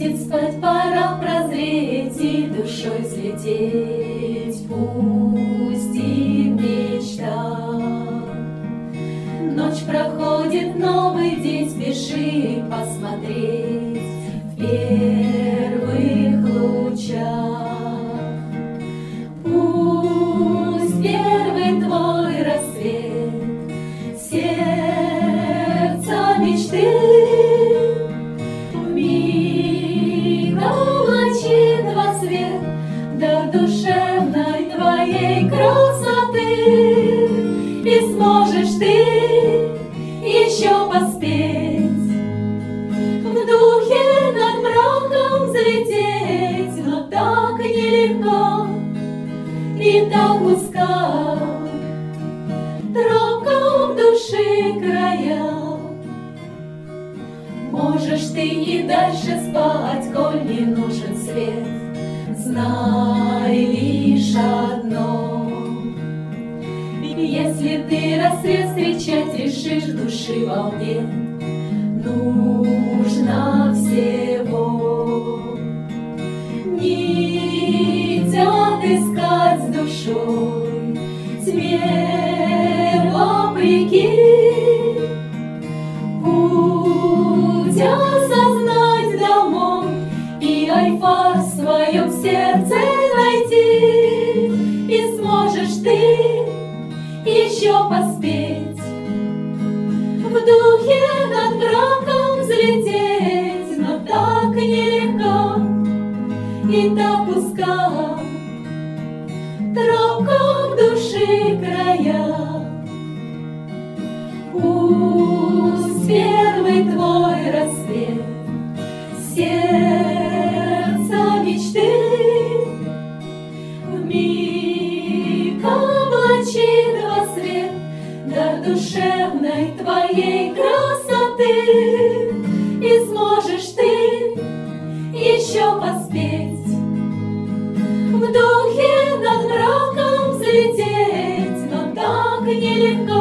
Хватит спать, пора прозреть и душой взлететь. Пусть и в мечтах ночь проходит, новый день, спеши посмотреть в первых лучах. Пусть первый твой рассвет сердца мечты до душевной твоей красоты, и сможешь ты еще поспеть, в духе над мраком взлететь, но так нелегко и так узка тропка в души края. Можешь ты и дальше спать, коль не нужен свет. Знай лишь одно: если ты рассвет встречать решишь в души волне, нужно всего нить отыскать с душой, тьме вопреки, путь осознать домой и айфар в своем сердце найти, и сможешь ты еще поспеть, в духе над мраком взлететь, но так нелегко и так узка тропка в души края. Пусть первый твой рассвет сердца мечты вмиг облачит во свет дар душевной твоей красоты, и сможешь ты еще поспеть, в духе над мраком взлететь, но так нелегко